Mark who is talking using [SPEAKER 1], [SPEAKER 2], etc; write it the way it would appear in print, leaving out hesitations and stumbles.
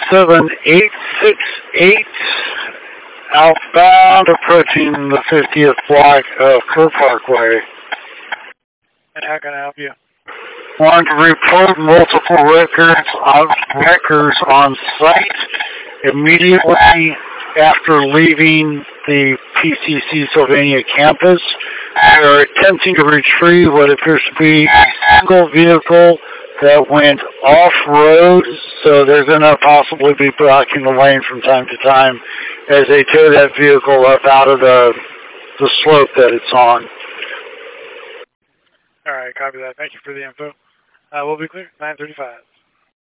[SPEAKER 1] 17868 outbound approaching the 50th block of Kerr Parkway.
[SPEAKER 2] And how can I help you?
[SPEAKER 1] Want to report multiple wreckers on site immediately after leaving the PCC Sylvania campus. They are attempting to retrieve what appears to be a single vehicle that went off-road, so they're going to possibly be blocking the lane from time to time as they tow that vehicle up out of the slope that it's on.
[SPEAKER 2] All right, copy that. Thank you for the info. We'll be clear, 9:35.